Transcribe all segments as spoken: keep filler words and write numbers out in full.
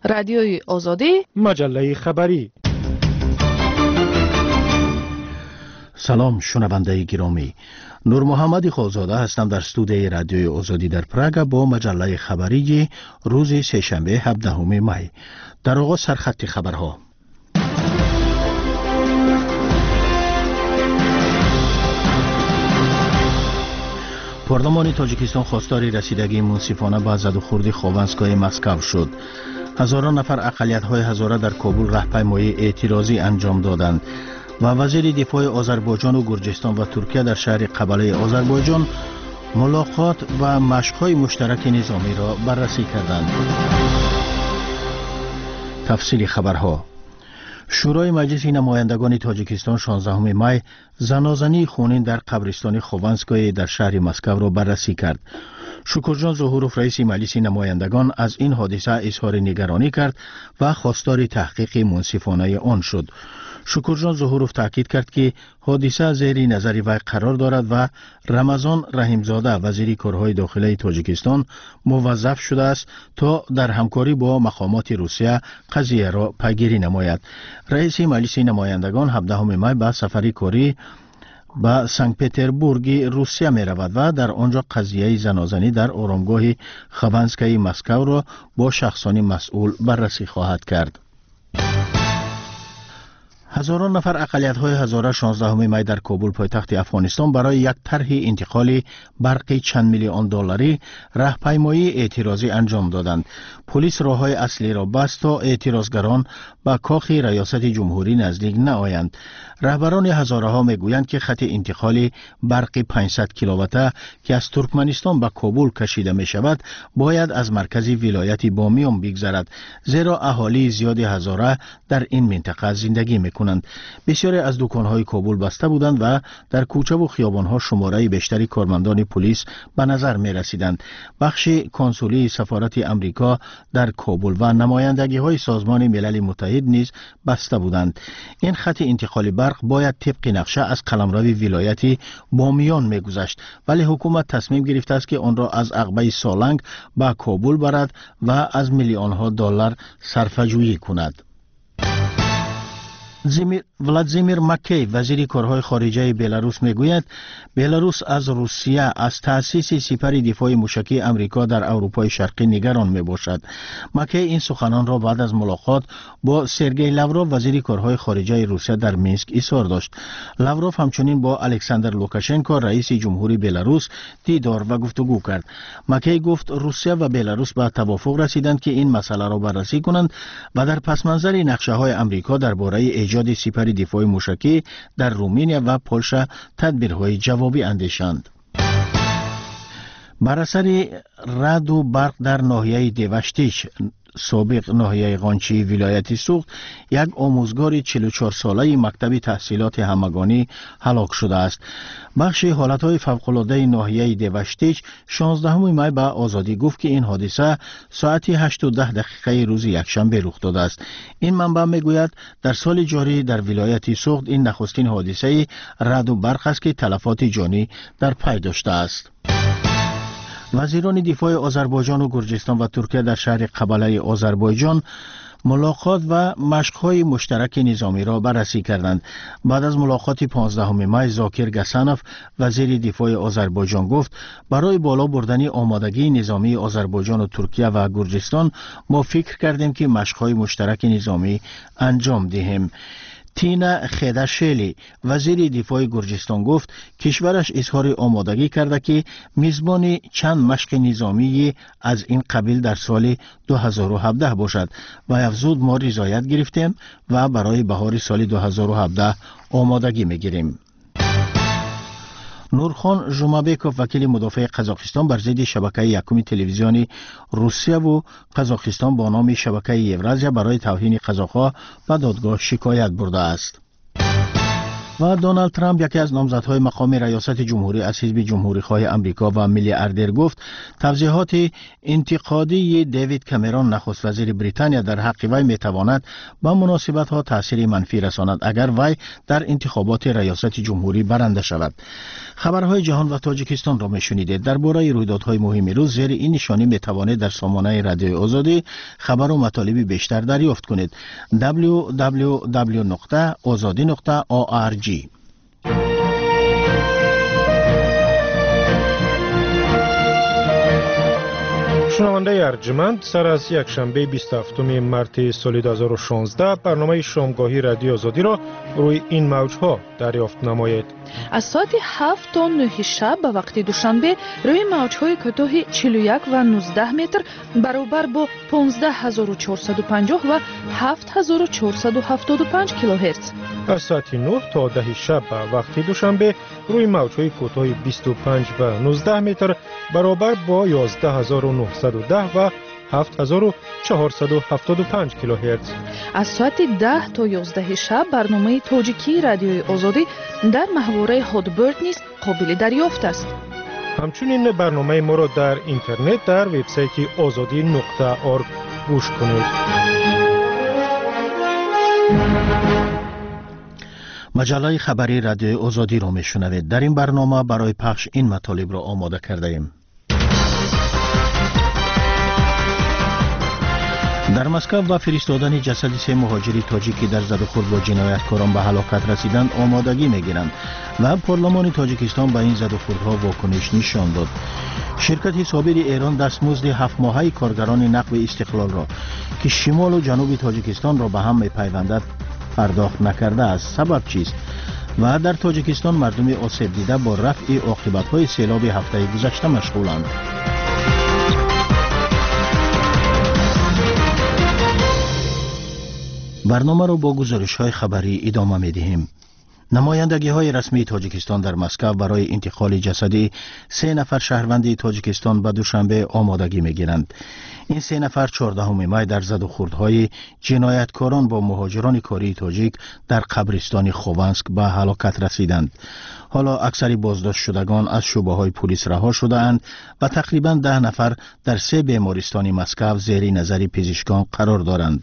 رادیوی آزادی، مجله خبری. سلام شنونده گرامی، نور محمد خوزاده هستم در استودیوی رادیوی آزادی در پراگ با مجله خبری روز سه‌شنبه هفدهم می. در آغاز سرخط خبرها. پارلمان تاجیکستان خواستار رسیدگی منصفانه به زدوخوردی خوابنسکای مسکو شد. هزاران نفر اقلیت‌های هزاره در کابل راهپیمایی اعتراضی انجام دادند و وزیر دفاع آذربایجان و گرجستان و ترکیه در شهر قبله آذربایجان ملاقات و مشق‌های مشترک نظامی را بررسی کردند. تفصیل خبرها. شورای مجلس نمایندگان تاجیکستان شانزدهم می زنازنی خونین در قبرستان خوبنسکای در شهر مسکو را بررسی کرد. شکرجان ظهوروف رئیس مجلس نمایندگان از این حادثه اظهار نگرانی کرد و خواستار تحقیق منصفانه آن شد. شکرجان ظهوروف تاکید کرد که حادثه زیر نظر وی قرار دارد و رمضان رحیمزاده وزیر کارهای داخلی تاجیکستان موظف شده است تا در همکاری با مقامات روسیه قضیه را پیگیری نماید. رئیس مجلس نمایندگان هفدهم می به سفری کاری به سنت پتربورگ روسیه می رود و در آنجا قضیه زنازنی در آرامگاه خوبنسکای مسکو را با شخصان مسئول بررسی خواهد کرد. هزاران نفر اقلیت‌های هزاره شانزدهم می در کابل پایتخت افغانستان برای یک طرح انتقال برقی چند میلیون دلاری راهپیمایی اعتراضی انجام دادند. پلیس راه‌های اصلی را بست تا اعتراضگران به کاخ ریاست جمهوری نزدیک نآیند. رهبران هزاره‌ها میگویند که خط انتقال برق پانصد کیلووات که از ترکمنستان به کابل کشیده می شود باید از مرکز ولایت بامیان بگذرد، زیرا اهالی زیاد هزاره در این منطقه زندگی می‌کنند. بسیاری از دکان‌های کابل بسته بودند و در کوچه و خیابان‌ها شماره بیشتری کارمندان پلیس به نظر می‌رسیدند. بخش کنسولی سفارت امریکا در کابل و نمایندگی‌های سازمان ملل متحد نیز بسته بودند. این خط انتقال برق باید طبق نقشه از قلمرو ولایت بامیان می‌گذشت، ولی حکومت تصمیم گرفته است که آن را از عقبه سالنگ به کابل برد و از میلیون‌ها دلار صرفه‌جویی کند. ولادیمیر مکی وزیر کارهای خارجه بلاروس میگوید بلاروس از روسیه از تأسیس سپر دفاع موشکی امریکا در اروپای شرقی نگران میباشد. مکی این سخنان را بعد از ملاقات با سرگئی لاوروف وزیر کارهای خارجه روسیه در مینسک اظهار داشت. لاوروف همچنین با الکساندر لوکاشنکو رئیس جمهوری بلاروس دیدار و گفتگو کرد. مکی گفت روسیه و بلاروس به توافق رسیدند که این مسئله را بررسی کنند و در پس منظر نقشه‌های امریکا درباره ایجاد سپر دفاع موشکی در رومانیا و پولشا تدبیرهای جوابی اندیشند. بر اثر رعد و برق در ناحیه دیوشتیچ سابق ناحیه قانچی ولایت سوخت یک آموزگار چهل و چهار ساله مکتب تحصیلات همگانی هلاک شده است. بخش حالتهای فوق‌العاده ناحیه دیوشتیچ شانزدهم می به آزادی گفت که این حادثه ساعت هشت و ده دقیقه روز یکشنبه رخ داده است. این منبع میگوید در سال جاری در ولایت سوخت این نخستین حادثه رعد و برق است که تلفات جانی در پی داشته است. وزیران دفاع آذربایجان و گرجستان و ترکیه در شهر قبله آذربایجان ملاقات و مشق‌های مشترک نظامی را بررسی کردند. بعد از ملاقات پانزدهم می زاکر گسانوف وزیر دفاع آذربایجان گفت برای بالا بردن آمادگی نظامی آذربایجان و ترکیه و گرجستان ما فکر کردیم که مشق‌های مشترک نظامی انجام دهیم. تینا خیدرشلی وزیر دفاع گرجستان گفت کشورش اظهار آمادگی کرده که میزبان چند مشق نظامی از این قبیل در سال دو هزار و هفده باشد و افزود ما رضایت گرفتیم و برای بهار سال دو هزار و هفده آمادگی میگیریم. نورخان ژومابکوف وکیل مدافع قزاقستان بر ضد شبکه یکم تلویزیونی روسیه و قزاقستان با نام شبکه یورازیا برای توهین قزاق‌ها به دادگاه شکایت برده است. و دونالد ترامپ یکی از نامزدهای مقام ریاست جمهوری از حزب جمهوری‌خواه آمریکا و میلیاردر گفت توضیحات انتقادی دیوید کامرون نخست وزیر بریتانیا در حق وی میتواند به مناسبت‌ها تاثیر منفی رساند اگر وی در انتخابات ریاست جمهوری برنده شود. خبرهای جهان و تاجیکستان را میشنیدید. درباره رویدادهای مهم روز زیر این نشانی میتوانید در سامانه رادیو آزادی خبر و مطالب بیشتر دریافت کنید. دبلیو دبلیو دبلیو نقطه آزادی نقطه او آر جی. شنونده ارجمند، سر از یک شنبه بیست و هفتم مارس سال دو هزار و شانزده برنامه شامگاهی رادیو آزادی را روی این موجها دریافت نمایید. از ساعت هفت تا نه شب به وقت دوشنبه روی موجهای کوتاه چهل و یک و نوزده متر برابر با پانزده هزار و چهارصد و پنجاه و هفت هزار و چهارصد و هفتاد و پنج کیلوهرتز. از ساعت نه تا ده شب به وقت دوشنبه روی موجهای کوتاه بیست و پنج و نوزده متر برابر با یازده هزار و نهصد و ده و هفت هزار و چهارصد و هفتاد و پنج کیلوهرتز. از ساعت ده تا یازده شب برنامه تاجیکی رادیوی آزادی در محوره هادبرد نیز قابل دریافت است. همچنین برنامه ما را در اینترنت در وبسایت آزادی نقطه اورگ گوش کنید. مجله خبری رادیو آزادی را میشنوید. در این برنامه برای پخش این مطالب را آماده کرده ایم. در مسکو و فرستادن جسد سه مهاجری تاجیکی در زد و خورد با جنایتکاران به هلاکت رسیدند آمادگی میگیرند و پارلمان تاجیکستان به این زد و خوردها واکنش نشان داد. شرکت صابر ایران دستمزد هفت ماهه کارگران نقب استقلال را که شمال و جنوب تاجیکستان را به هم میپیوندد پرداخت نکرده است. سبب چیست؟ و در تاجیکستان مردم آسیب دیده با رفع عاقبت‌های سیلاب هفته گذشته مشغولند. برنامه را با گزارش‌های خبری ادامه می‌دهیم. نمایندگی‌های رسمی تاجیکستان در مسکو برای انتقال جسد سه نفر شهروند تاجیکستان به دوشنبه آمادگی می‌گیرند. این سه نفر چهاردهم می در زد و خوردهای جنایتکاران با مهاجران کاری تاجیک در قبرستان خوونسک به هلاکت رسیدند. حالا اکثر بازداشت شدگان از شعبه‌های پلیس رها شده‌اند و تقریباً ده نفر در سه بیمارستان مسکو زیر نظر پزشکان قرار دارند.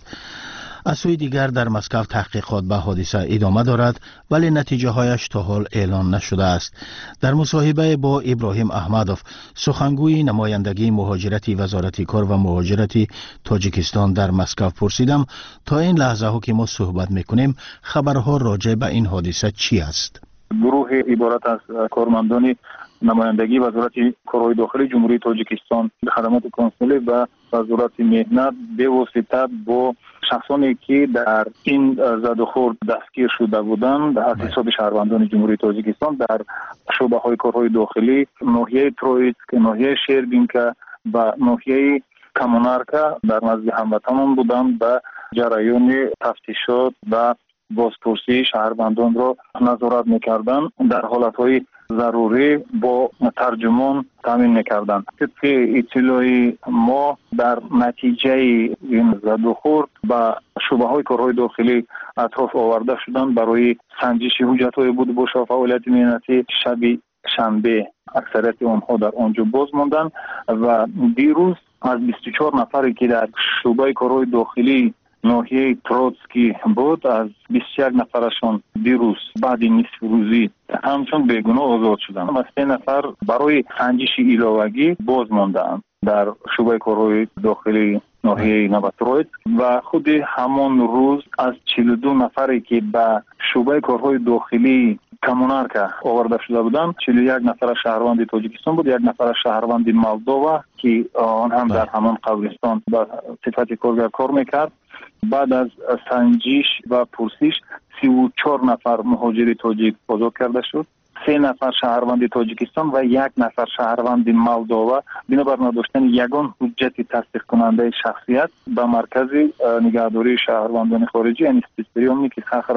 از سوی دیگر در مسکو تحقیقات به حادثه ادامه دارد ولی نتیجه هایش تا حال اعلان نشده است. در مصاحبه با ابراهیم احمدوف سخنگوی نمایندگی مهاجرتی وزارت کار و مهاجرت تاجیکستان در مسکو پرسیدم تا این لحظه ها که ما صحبت میکنیم خبرها راجع به این حادثه چی است؟ گروه عبارت از کارمندان نمایندگی وزارت کارهای داخلی جمهوری تاجیکستان خدمات کنسولی و وزارت مهنت به واسطه با شخصانی که در این زد و خورد دستگیر شده بودند از حساب شهروندان جمهوری تاجیکستان در شعبه های کارهای داخلی ناحیه ترویتسک، ناحیه شیربینکا و ناحیه کامونارکا در نزد هموطنان بودند و جریان تفتیشات و بازپرسی شهروندان را نظارت می‌کردند. در حالت‌های ضروری با ترجمان تامین می‌کردند. طبق اطلاع ما در نتیجه این زد و خورد و شعبه‌های کارهای داخلی اطراف آورده شدند برای سنجش حجت‌های بود با فعالیت مهنتی. شب شنبه اکثریت آنها در آنجا باز ماندند و دیروز از بیست و چهار نفری که در شعبه کارهای داخلی ناحیه تروتسکی بود از بیست و یک نفرشان دیروز بعد نصف روزی همچون بیگناه آزاد شدند و سه نفر برای سنجش علاوگی باز ماندند در شعبه کارهای داخلی ناحیه نواترویت و خود همان روز از چهل و دو نفری که به شعبه کارهای داخلی کامونارکا آورده شده بودند چهل و یک نفر شهروند تاجیکستان بود، یک نفر شهروند مولدووا که آن هم در همان قبرستان به صفت کارگر کار میکرد. بعد از سنجش و پرسش سی و چهار نفر مهاجر تاجیک آزاد کرده شد. سه نفر شهروند تاجیکستان و یک نفر شهروند مولدووا بنابر نداشتن یگان حجت تصدیق کننده شخصیت به مرکز نگهداری شهروندان خارجی یعنی اسپیسپریومی که سخر و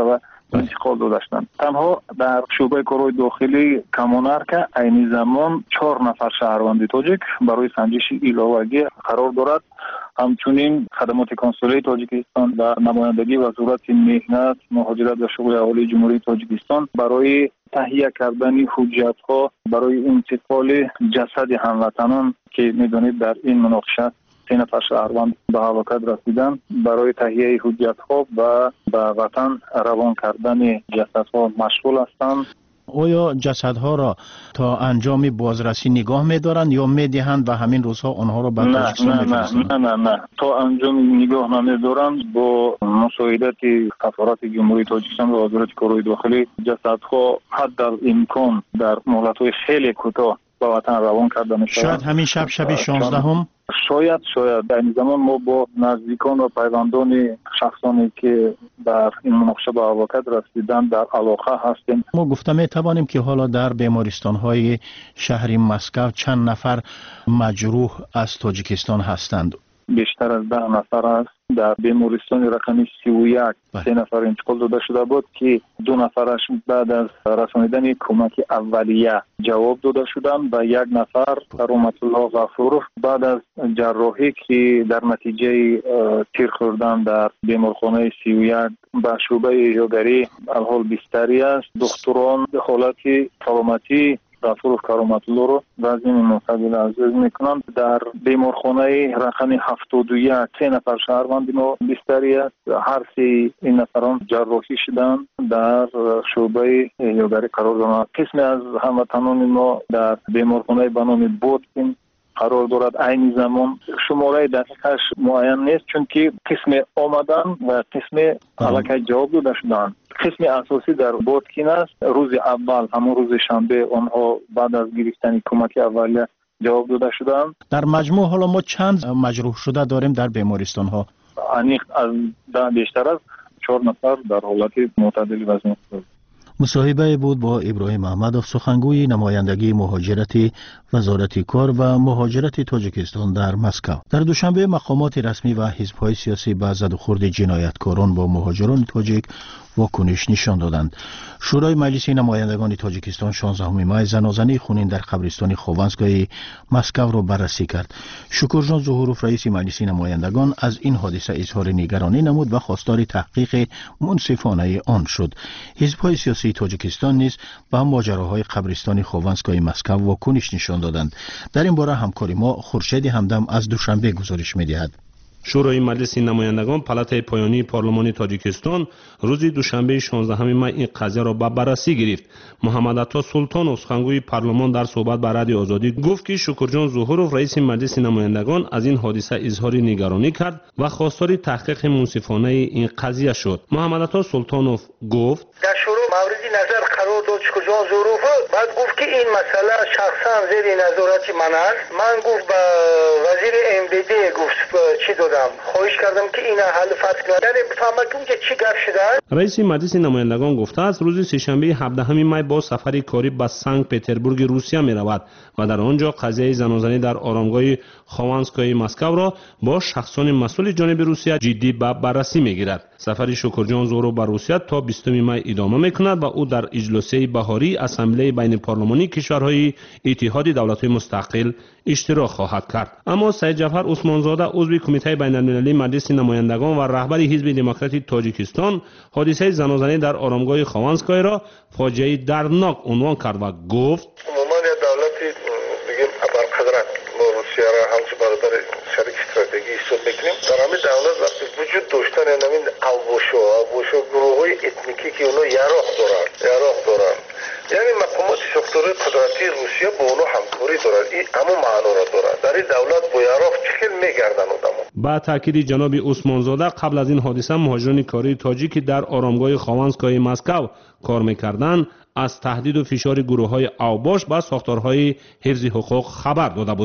انتقال داده شدند. تنها در شعبه کارهای داخلی کمانر که عین زمان چهار نفر شهروند تاجیک برای سنجش ایلاوگی قرار دارد. همچنین خدمات کنسولی تاجیکستان و نمایندگی وزارت مهنت، مهاجرت و شغل اهالی جمهوری تاجیکستان برای تهیه کردن حجت‌ها برای انتقال جسد هموطنان که می‌دانید در این مناقشه سه نفر شهروند به هلاکت رسیدند، برای تهیه حجت‌ها و به وطن روان کردن جسدها مشغول هستند. آیا جسدها را تا انجام بازرسی نگاه می‌دارند یا می‌دهند و همین روزها آنها را به تاجیکستان می‌فرستند؟ نه نه نه نه تا انجام نگاه نمی‌دارند. با مساعدت سفارت جمهوری تاجیکستان و وزارت کارهای داخلی جسدها حداالامکان در مهلت‌های خیلی کوتاه به وطن روان کرده می‌شوند. شاید همین شب شب شانزدهم شاید شاید در این زمان ما با نزدیکان و پیوندان شخصانی که در این مناقشه به هلاکت رسیدن در علاقه هستیم. ما گفته می توانیم که حالا در بیمارستان های شهر مسکو چند نفر مجروح از تاجیکستان هستند؟ بیشتر از ده نفر است. در بیمارستان رقم سی و یک سه نفر انتقال داده شده بود که دو نفرش بعد از رسانیدن کمک اولیه جواب داده شدند و یک نفر رحمت الله غفور بعد از جراحی که در نتیجه تیر خوردن در بیمارخانه سی و یک به شعبه یاگری الحال بستری است. دکتران حالت سلامتی غفور کرامت الله رو وزن منتقل عزیز میکنند. در بیمارخانه رقم هفتاد و یک سه نفر شهروند ما بستری است. هر سه این نفران جراحی شدند در شعبه یاگری قرار دارند. قسمی از هموطنان ما در بیمارخانه به نام بودکین قرار دارد. عین زمان شماره دقیقش معین نیست چون که قسم آمدن و قسم الکی جواب داده شدند. قسم اساسی در بودکین است. روز اول همون روز شنبه آنها بعد از گرفتن کمک اولیه جواب داده شدند. در مجموع حالا ما چند مجروح شده داریم در بیمارستان ها؟ انیق از ده بیشتر از چهار نفر در حالت معتدل وزن است. مصاحبه بود با ابراهیم احمدوف، سخنگوی نمایندگی مهاجرت وزارت کار و مهاجرت تاجیکستان در مسکو. در دوشنبه مقامات رسمی و حزب‌های سیاسی به زدوخورد جنایتکاران با مهاجران تاجیک واکنش نشان دادند. شورای مجلس نمایندگان تاجیکستان شانزدهم مای زنازنه خونین در قبرستان خوونسکای مسکو را بررسی کرد. شکرجان ظهوروف رئیس مجلس نمایندگان از این حادثه اظهار نگرانی نمود و خواستار تحقیق منصفانه آن شد. حزب‌های سیاسی تاجیکستان نیز به ماجراهای قبرستان خوونسکای مسکو واکنش نشان دادند. در این باره همکار ما خورشید همدم از دوشنبه گزارش می‌دهد. شورای مجلس نمایندگان پالاتای پایانی پارلمان تاجیکستان روز دوشنبه شانزدهم مای این قضیه را به بررسی گرفت. محمد عطا سلطان سخنگوی پارلمان در صحبت با رادیو آزادی گفت که شکرجان ظهوروف رئیس مجلس نمایندگان از این حادثه اظهار نگرانی کرد و خواستار تحقیق منصفانه این قضیه شد. محمد عطا سلطانوف گفت در شروع مورد نظر قرار داد شکرجان ظهوروف، بعد گفت که این مسئله شخصا زیر نظارت من است. من گفت به وزیر ام دی دی گفت چی دادم، خواهش کردم که این حل فصل کنه بفهمم که چی گپ شده. رئیس مجلس نمایندگان گفته است روز سه‌شنبه هفدهم مای با سفری کاری به سنت پترزبورگ روسیه می رود و در آنجا قضیه زنازنی در آرامگاه خوونسکای مسکو را با شخصان مسئول جانب روسیه جدی به بررسی می گیرد. سفر شکرجان ظهوروف به روسیه تا بیستم مای ادامه می کند و او در اجلاس بهاری اسامبله بین پارلمانی کشورهای اتحاد دولت‌های مستقل اشتراک خواهد کرد. اما سید جعفر عثمانزاده عضو کمیته بین المللی مجلس نمایندگان و رهبر حزب دموکراتیک تاجیکستان حادثه زنازنی در آرامگاه خوونسکای را فاجعه دردناک عنوان کرد و گفت عموما دولتی بگیم ابرقدرت ما روسیه را همچون برادر شریک استراتژی حساب میکنیم. در همین دولت وقتی وجود داشتن همین اوبوشو اوبوشو گروه‌های اتنیکی که اونا یراق دارن یراق دارن یعنی مقامات ساختاری قدرتی روسیه با اونها همکاری دارد. این همون معنا را دارد. در این دولت با یراق چخیل میگردن آدمو. با تاکید جناب عثمانزاده قبل از این حادثه مهاجران کاری تاجیکی در آرامگاه خوونسکای مسکو کار میکردند از تهدید و فشار گروه‌های اوباش با ساختارهای حفظ حقوق خبر داده بودند.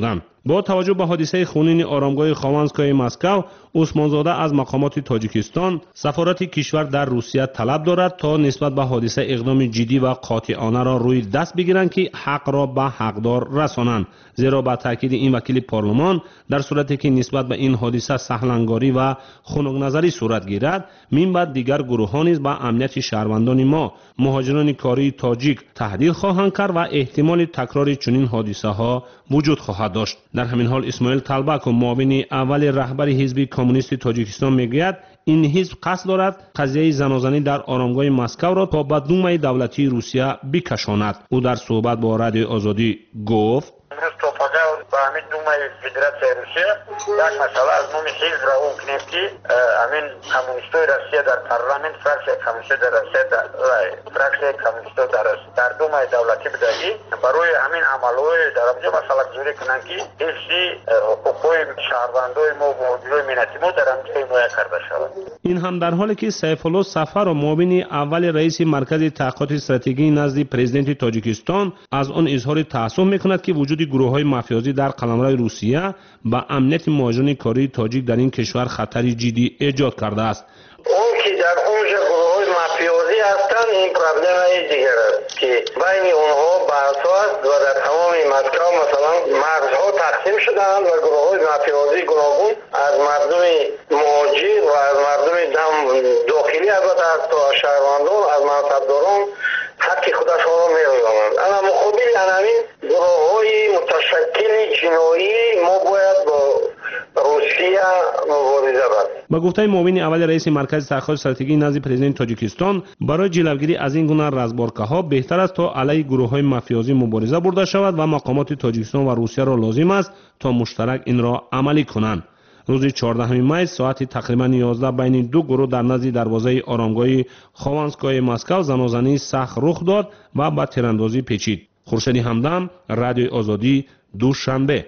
با توجه به حادثه خونین آرامگاه خوانسکای مسکو، عثمانزاده از مقامات تاجیکستان سفارت کشور در روسیه طلب دارد تا نسبت به حادثه اقدام جدی و قاطعانه را روی دست بگیرند که حق را به حقدار رسانند. زیرا با تاکید این وکیل پارلمان، در صورتی که نسبت به این حادثه سهلنگاری و خنک نظری صورت گیرد، من بعد دیگر گروه‌ها نیز به امنیت شهروندان ما، مهاجران کاری تاجیک تهدید خواهند کرد و احتمال تکرار چنین حادثه ها وجود خواهد داشت. در همین حال اسماعیل طلبک و معاون اول رهبر حزب کمونیست تاجیکستان میگوید این حزب قصد دارد قضیه زنازنی در آرامگاه مسکو را تا به دومای دولتی روسیه بکشاند. او در صحبت با رادیو آزادی گفت: با همین دومای فدراسیای روسیه یک مسئله از نام حزب را اون کنیم که همین کمونیستای روسیه در پارلمان، فراکسیای کمونیستای در روسیه در فراکسیای کمونیستای در در دومای دولتی بدهی برای همین عملهای در آنجا مسئله گذاری کنند که حفظی حقوقای شهروندای ما و مهاجرای ملتی ما در آنجا حمایت کرده شود. این هم در حالی که سیف الله سفر و معاون اول رئیس مرکز تحقیقات استراتژی نزد پرزیدنت تاجیکستان از آن اظهار تأسف میکند که وجود گروه‌های مافیایی در قلمرو روسیه با امنیت مهاجران کاری تاجیک در این کشور خطری جدی ایجاد کرده است. اون که در اونجا گروه‌های مافیایی هستند، این پرابلم دیگر است که بین اونها بحث است و در تمام مسکو مثلا مرزها تقسیم شدند و گروه‌های مافیایی گوناگون از مردم مهاجر و از مردم داخلی البته تا شهروندان از منصبداران حق خودشان را می‌رویانند. اما مقابل همین گروه‌های متشکل جنایی ما باید با روسیه مبارزه کنیم. با گفته معاون اول رئیس مرکز تحقیقات استراتژی نزد پرزیدنت تاجیکستان، برای جلوگیری از این گونه رزبارکاها بهتر است تا علیه گروه‌های مافیایی مبارزه برده شود و مقامات تاجیکستان و روسیه را لازم است تا مشترک این را عملی کنند. روز چهاردهم می ساعت تقریبا یازده بین دو گروه در نزد دروازه آرامگاه خوانسکای مسکو زنازنی سخت رخ داد و به تیراندازی پیچید. خورشید همدم، رادیو آزادی، دوشنبه.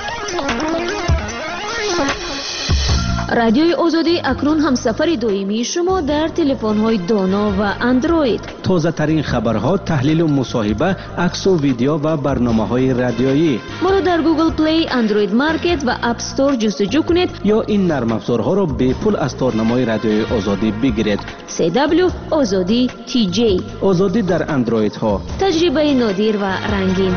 رادیوی آزادی اکنون هم سفر دائمی شما در تلفن‌های دانا و اندروید. تازه ترین خبرها، تحلیل و مصاحبه، عکس و ویدیو و برنامه‌های رادیویی. ما را در گوگل پلی، اندروید مارکت و اپ استور جستجو کنید یا این نرم افزارها را به پول از تارنمای رادیوی آزادی بگیرید. سی دبلیو آزادی تی جی. آزادی در اندروید ها. تجربه نادر و رنگین.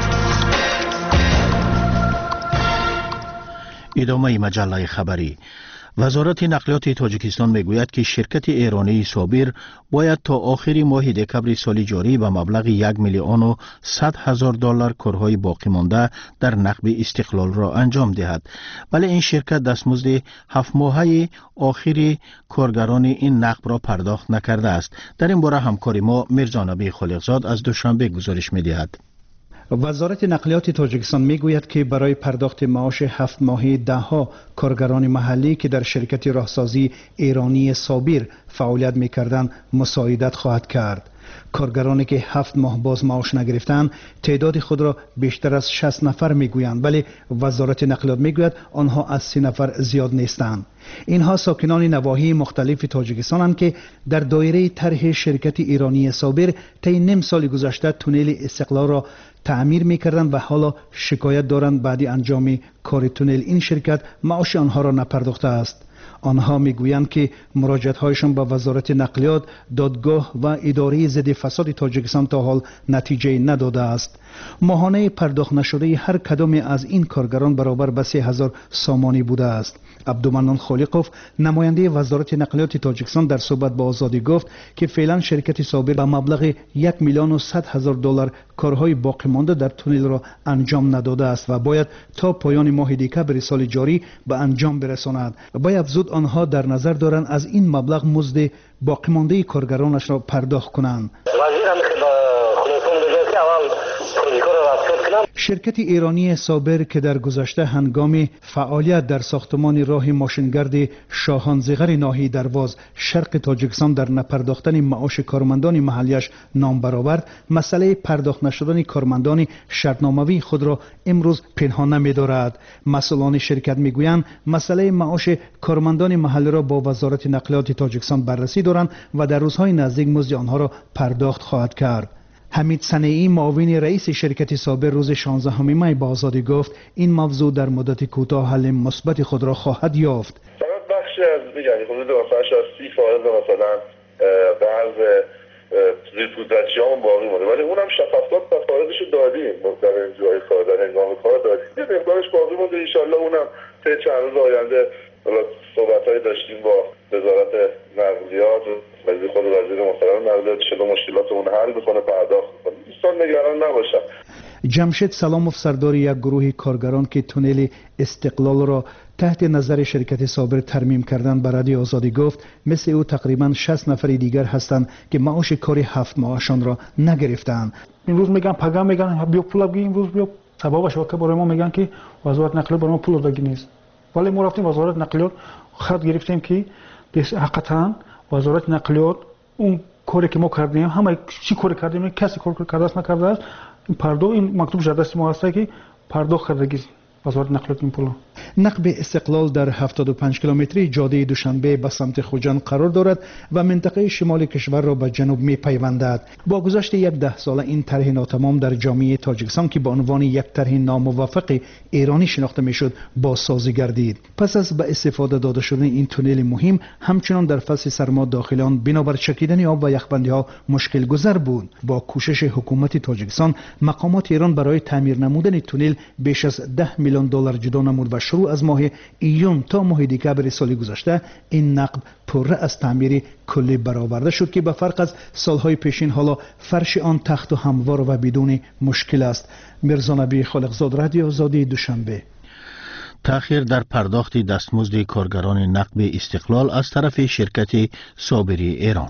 ادامه مجله خبری. وزارت نقلیات تاجیکستان میگوید که شرکت ایرانی صابر باید تا آخر ماه دکمبر سال جاری به مبلغ یک میلیون و صد هزار دلار کارهای باقی مانده در نقب استقلال را انجام دهد. ولی این شرکت دستمزد هفت ماهه آخر کارگران این نقب را پرداخت نکرده است. در این باره همکار ما میرزا نبی خالقزاد از دوشنبه گزارش میدهد. وزارت نقلیات تاجیکستان میگوید که برای پرداخت معاش هفت ماهه ده ها کارگران محلی که در شرکت راهسازی ایرانی صابر فعالیت میکردند مساعدت خواهد کرد. کارگرانی که هفت ماه باز معاش نگرفتند تعداد خود را بیشتر از شصت نفر میگویند، ولی وزارت نقلیات میگوید آنها از سی نفر زیاد نیستند. اینها ساکنان نواحی مختلف تاجیکستانند که در دایره طرح شرکت ایرانی صابر طی نیم سال گذشته تونل استقلال را تعمیر میکردند و حالا شکایت دارند بعد انجام کار تونل این شرکت معاش آنها را نپرداخته است. آنها میگویند که مراجعت‌هایشان به وزارت نقلیات، دادگاه و اداره ضد فساد تاجیکستان تا حال نتیجه نداده است. ماهانه پرداخت نشده هر کدام از این کارگران برابر به سه هزار سامانی بوده است. عبدالمنان خالقوف، نماینده وزارت نقلیات تاجیکستان، در صحبت با آزادی گفت که فعلا شرکت صابر به مبلغ یک میلیون و صد هزار دلار کارهای باقی مانده در تونل را انجام نداده است و باید تا پایان ماه دکمبر سال جاری به انجام برساند. باید زود آنها در نظر دارند از این مبلغ مزد باقی مانده کارگرانش را پرداخت کنند. شرکت ایرانی صابر که در گذشته هنگام فعالیت در ساختمان راه ماشینگرد شاهانزیغر ناحیه درواز شرق تاجیکستان در نپرداختن معاش کارمندان محلیش نام برآورد، مسئله پرداخت نشدن کارمندان شرطنامه‌ای خود را امروز پنهان نمی‌دارد. مسئولان شرکت میگویند مسئله معاش کارمندان محلی را با وزارت نقلیات تاجیکستان بررسی دارند و در روزهای نزدیک مزد آنها را پرداخت خواهد کرد. حمید صنیعی معاون رئیس شرکت صابر روز شانزدهم می به آزادی گفت این موضوع در مدت کوتاه حل مثبت خود را خواهد یافت. فقط بخشی از میگن حدود مثلا سی فایز مثلا بعض ریپوزیشن هم باقی مونده، ولی اونم شفافیت و فایزش رو دادیم در جای کار در هنگام کار دادیم. یه مقدارش باقی مونده، ان شاءالله اونم طی چند روز آینده صحبت‌های داشتیم با وزارت نقلیات و وزیر خود وزیر محترم نقلیات شده مشکلات اون حل بکنه، پرداخت کنه. دوستان نگران نباشن. جمشید سلاموف سردار یک گروه کارگران که تونل استقلال را تحت نظر شرکت صابر ترمیم کردن به رادیو آزادی گفت مثل او تقریبا شصت نفر دیگر هستند که معاش کار هفت ماهشان را نگرفتند. امروز میگن پگاه میگن بیا پول بگیر، امروز بیا سببش واقعا برای ما میگن که وزارت نقلیات برای ما پول داده نیست، ولی ما رفتیم وزارت نقلیات خط گرفتیم که حقیقتا وزارت نقلیات اون کاری که ما کردیم همه چی کار کردیم کسی کار کرده است نکرده است این پرداخت این مکتوب جدی است ما هست که پرداخت کردگی وزارت نقلیات این پول. نقب استقلال در هفتاد و پنج کیلومتری جاده دوشنبه به سمت خوجند قرار دارد و منطقه شمال کشور را به جنوب می پیوندد. با گذشت یک ده ساله این طرح ناتمام در جامعه تاجیکستان که به عنوان یک طرح ناموفق ایرانی شناخته میشد بازسازی گردید. پس از به استفاده داده شدن این تونل مهم همچنان در فصل سرما داخل آن بنابر چکیدن آب و یخبندی ها مشکل گذر بود. با کوشش حکومت تاجیکستان مقامات ایران برای تعمیر نمودن تونل بیش از ده میلیون دلار جدا نمود و شروع از ماه ایون تا ماه دکبر سال گذشته این نقب پره از تعمیر کلی برآورده شد که به فرق از سالهای پیشین حالا فرش آن تخت و هموار و بدون مشکل است. میرزا نبی خالقزاد، رادیو آزادی، دوشنبه. تأخیر در پرداخت دستمزد کارگران نقب استقلال از طرف شرکت صابری ایران.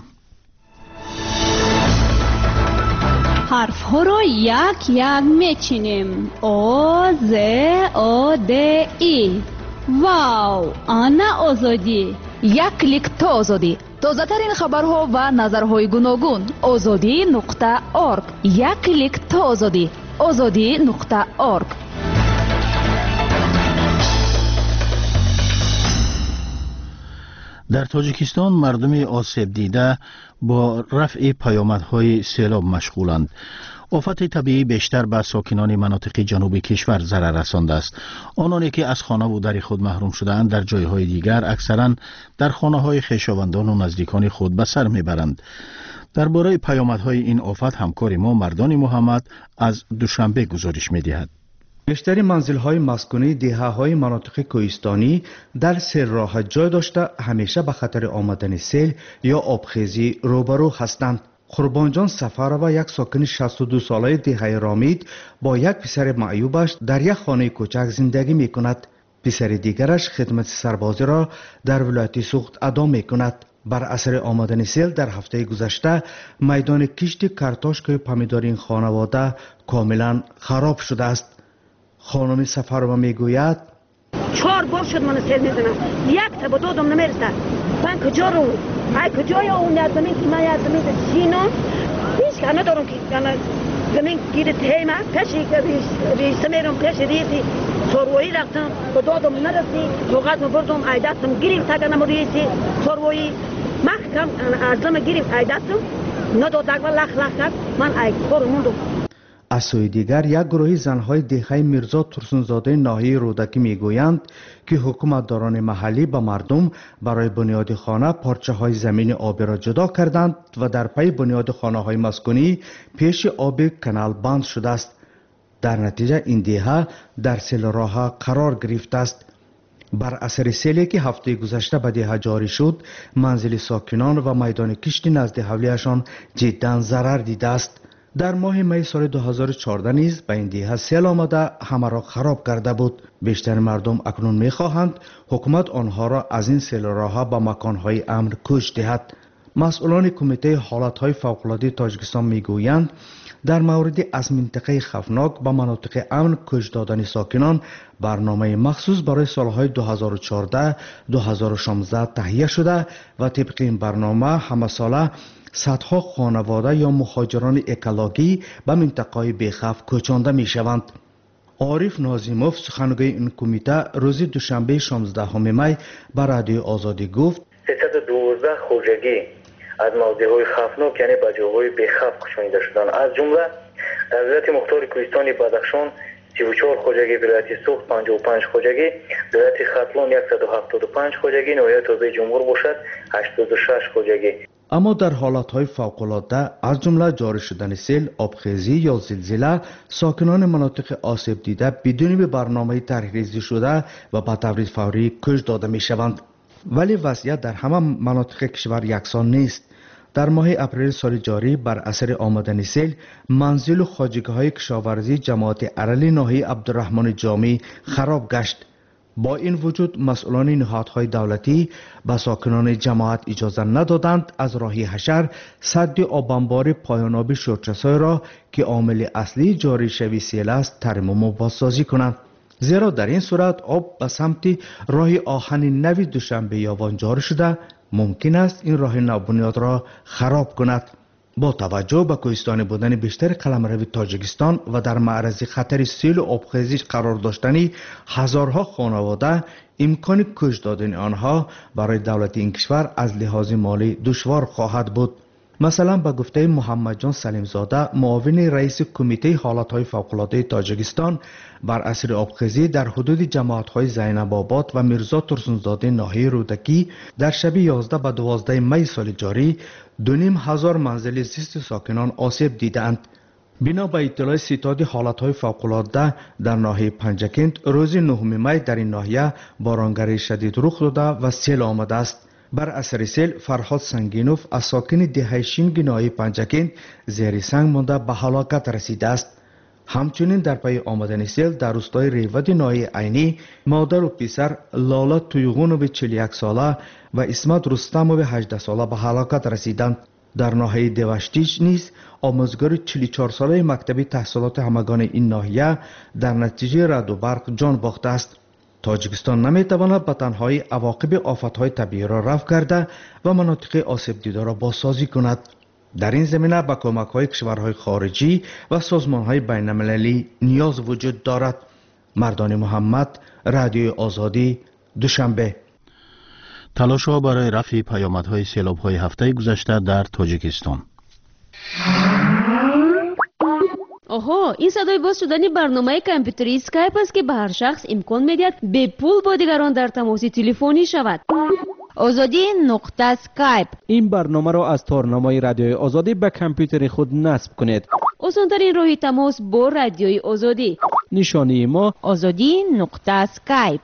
حرف ها را یک یک میچینیم. او ز او د ای. واو، آنا آزادی. یک کلیک تا آزادی. تازه ترین خبرها و نظرهای گوناگون. آزادی نقطه ارگ. یک کلیک تا آزادی. آزادی نقطه ارگ. در تاجیکستان مردم آسیب دیده با رفع پیامدهای سیلاب مشغولند. آفت طبیعی بیشتر به ساکنان مناطق جنوبی کشور ضرر رسانده است. آنانی که از خانه و در خود محروم شده‌اند در جایهای دیگر اکثرا در خانه‌های خویشاوندان و نزدیکان خود به سر میبرند. درباره پیامدهای این آفت همکار ما مردان محمد از دوشنبه گزارش میدهد. بیشتر منزل‌های مسکونی دهه‌های مناطق کوهستانی در سیل راه جای داشته همیشه به خطر آمدن سیل یا آبخیزی روبرو هستند. قربانجان سفر و یک ساکن شصت و دو ساله دهه رامید با یک پسر معیوبش در یک خانه کوچک زندگی می کند. پسر دیگرش خدمت سربازی را در ولایت سوخت ادا می کند. بر اثر آمدن سیل در هفته گذشته میدان کشت کارتاشک پمیدار این خانواده کاملا خراب شده است. خانم سفرова میگوید چهار بار شد من سیل میزنم، یک تا به دادم نمیرسه. من کجا رو ای کجای اون زمین که من زمین سینم هیچ که ندارم که انا زمین گیره تیمه پشی که ریسه میرم پش ریسی سروایی رفتم به دادم نرسی لغت بردم ایدستم گیریم تکنم ریسی سروایی محکم ارزم گیریم ایدستم ندادک و لخ لخ کرد من ای کار موندم. از سوی دیگر یک گروه زنهای دهه میرزا ترسونزاده ناحیه رودکی میگویند که حکومتداران محلی به مردم برای بنیاد خانه پارچه های زمین آبی را جدا کردند و در پی بنیاد خانه های مسکونی پیش آب کانال بند شده است. در نتیجه این دهه در سیل راه قرار گرفته است. بر اثر سیلی که هفته گذشته به دهه جاری شد منزل ساکنان و میدان کشتی نزد حولیشان جدا ضرر دیده است. در ماه می سال دو هزار و چهارده نیز به این دهه سیل آمده همه را خراب کرده بود. بیشتر مردم اکنون میخواهند حکومت آنها را از این سیل راه به مکانهای امن کوچ دهد. مسئولان کمیته حالتهای فوق‌العاده تاجیکستان میگویند در مورد از منطقه خفناک به مناطق امن کوچ دادن ساکنان برنامه مخصوص برای سالهای دو هزار و چهارده دو هزار و شانزده تهیه شده و طبق این برنامه همه ساله صدها خانواده یا مهاجران اکولوژی به منطقه‌های بی‌خوف کوچانده می‌شوند. عارف نازیموف سخنگوی این کمیته روز دوشنبه شانزدهم می به رادیو آزادی گفت سیصد و دوازده خوجگی از موضع‌های خطرناک یعنی به جاهای بی‌خوف کشانیده شدند. از جمله در ولایت مختار کوهستان بدخشان سی و چهار خواجگی، ولایت سوخت پنجاه و پنج خواجگی، ولایت ختلان صد و هفتاد و پنج خواجگی، ناحیه توبه جمهور باشد هشتاد و شش خواجگی. اما در حالتهای فوق‌العاده از جمله جاری شدن سیل، آبخیزی یا زلزله، ساکنان مناطق آسیب دیده بدون به برنامه طرح‌ریزی شده و به طور فوری کش داده می شوند. ولی وضعیت در همه مناطق کشور یکسان نیست. در ماه اپریل سال جاری بر اثر آمدن سیل، منزل و خواجگی‌های کشاورزی جماعت ارلی ناحیه عبدالرحمن جامی خراب گشت. با این وجود مسئولان نهادهای دولتی به ساکنان جماعت اجازه ندادند از راه حشر سد آبانبار پایان‌آبی شورچسای را که عامل اصلی جاری شوی سیل است ترمیم و بازسازی کنند. زیرا در این صورت آب به سمت راه آهن نوی دوشنبه یاوان جاری شده ممکن است این راه نوبنیاد را خراب کند. با توجه به کوهستانی بودن بیشتر قلمرو تاجیکستان و در معرض خطر سیل و آبخیزی قرار داشتن هزارها خانواده، امکان کش دادن آنها برای دولت این کشور از لحاظ مالی دشوار خواهد بود. مثلا به گفته محمد جان سلیم زاده، معاون رئیس کمیته حالتهای فوق‌العاده تاجیکستان، بر اثر آبخیزی در حدود جماعت‌های زینب آباد و میرزا ترسونزاده ناحیه رودکی در شب یازده به دوازده می سال جاری دو نیم هزار منزل زیست ساکنان آسیب دیدند. بنا به اطلاع ستاد حالتهای فوق‌العاده در ناحیه پنجکند روز نهم می در این ناحیه بارانگری شدید رخ داده و سیل آمده است. بر اثر سیل فرهاد سنگینوف از ساکن دهه شینگ ناحیه پنجکند زیر سنگ مانده به هلاکت رسیده است. همچنین در پی آمدن سیل در روستای ریود ناحیه عینی مادر و پسر لاله تویغونوف چهل و یک ساله و اسمت رستموف هجده ساله به هلاکت رسیدند. در ناحیه دوشتیچ نیز آموزگار چهل و چهار ساله مکتب تحصیلات همگان این ناحیه در نتیجه رعد و برق جان باخته است. تاجیکستان نمیتواند به تنهایی عواقب آفتهای طبیعی را رفع کرده و مناطق آسیب دیده را بازسازی کند. در این زمینه به کمک‌های کشورهای خارجی و سازمان‌های بین‌المللی نیاز وجود دارد. مردان محمد، رادیوی آزادی، دوشنبه. تلاش‌ها برای رفع پیامدهای سیلاب‌های هفته گذشته در تاجیکستان. آها، این صدای باز شدنی برنامه کامپیوتری اسکایپ است که به هر شخص امکان می‌دهد به پول با دیگران در تماس تلفنی شود. آزادی نقطه اسکایپ. این برنامه را از تارنامه رادیوی آزادی به کامپیوتر خود نصب کنید. آسان‌ترین راه تماس با رادیوی آزادی. نشانی ما آزادی نقطه اسکایپ.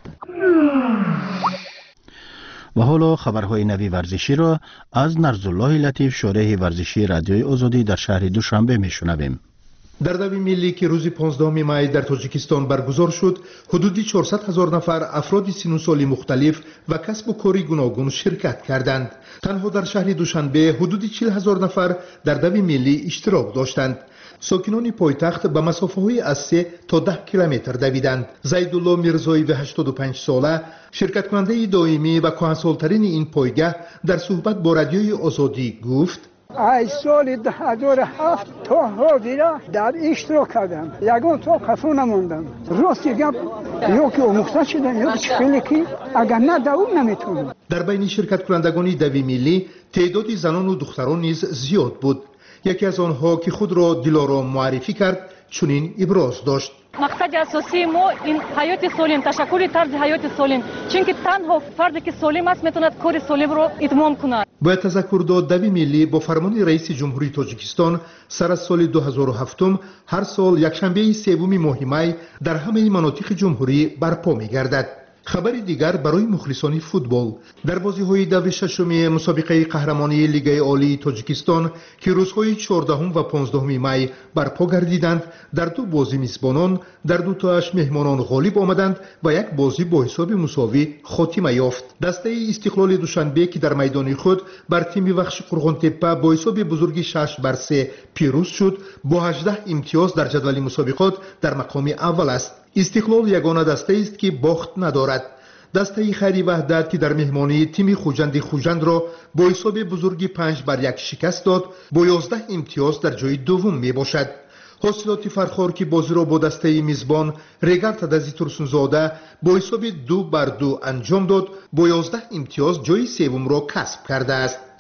و حالا خبرهای نوی ورزشی را از نرزالله لطیف، شارح ورزشی رادیوی آزادی در شهر دوشنبه میشنویم. در دوی ملی که روز پانزدهم می در تاجیکستان برگزار شد، حدود چهارصد هزار نفر افراد سن و سال مختلف و کسب و کاری گوناگون شرکت کردند. تنها در شهر دوشنبه حدود چهل هزار نفر در دوی ملی اشتراک داشتند. ساکنان پایتخت به مسافه‌های از سه تا ده کیلومتر دویدند. زیدالله میرزایی و هشتاد و پنج ساله شرکت کننده دائمی و کهنسال‌ترین این پایگاه در صحبت با رادیوی آزادی گفت: از سال دو هزار و هفت تا حاضر در اشتراک کردم. یگان تا کسو نماندم. راستی گپ یا که آموخته شدن یا چخیلی که اگر نه دوام نمیتونم. در بین شرکت کنندگان دوی ملی تعداد زنان و دختران نیز زیاد بود. یکی از آنها که خود را دلارام معرفی کرد چنین ابراز داشت: مقصد اساسی ما این حیات سالم، تشکر طرز حیات سالم، چون تنها فردی که سالم است میتواند کار سالم را اتمام کند. باید تذکر داد دوی ملی با فرمان رئیس جمهوری تاجیکستان سر از سال دو هزار و هفت هر سال یکشنبه سوم ماه می در همه مناطق جمهوری برپا می‌گردد. خبر دیگر برای مخلصان فوتبال: در بازی‌های دور ششم مسابقه قهرمانی لیگ عالی تاجیکستان که روزهای چهاردهم و پانزدهم می برپا گردیدند، در دو بازی میزبانان در دو تاش مهمانان غالب آمدند و یک بازی با حساب مساوی خاتمه یافت. دسته استقلال دوشنبه که در میدان خود بر تیم وخش قرغن‌تپه با حساب بزرگی شش بر سه پیروز شد، با هجده امتیاز در جدول مسابقات در مقام اول است. استقلال یگانه دسته است که باخت ندارد. دسته خیری وحدت که در مهمانی تیم خوجند خوجند را با حساب بزرگی پنج بر یک شکست داد، با یازده امتیاز در جای دوم می باشد. حاصلات فرخار که بازی را با دسته میزبان ریگر تدزی ترسونزاده با حساب دو بر دو انجام داد، با یازده امتیاز جای سوم را کسب کرده است.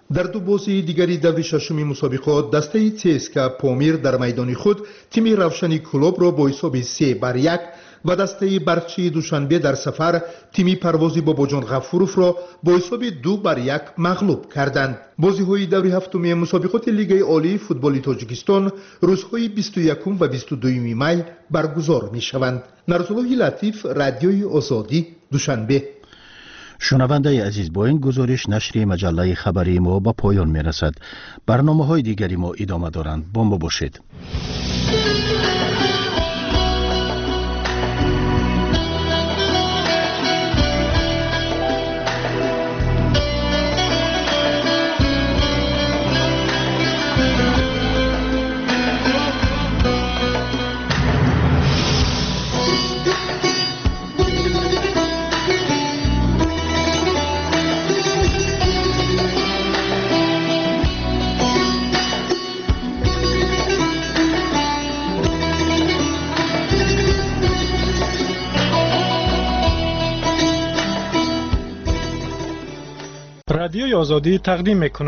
در دو بازی دیگری دور ششم مسابقات دسته چسکا پامیر در میدان خود تیم روشنی کلوب را با حساب سه بر یک و دسته برچی دوشنبه در سفر تیم پروازی باباجان غفوروف را با حساب دو بر یک مغلوب کردند. بازی های دور هفتم مسابقات لیگ عالی فوتبال تاجیکستان روزهای بیست و یکم و بیست و دوم می برگزار می شوند. نرسولای لطیف، رادیوی آزادی، دوشنبه. شنونده عزیز، با این گزارش نشر مجله خبری ما با پایان می رسد. برنامه های دیگری ما ادامه دارند. با ما باشید. رادیوی آزادی تقدیم می‌کند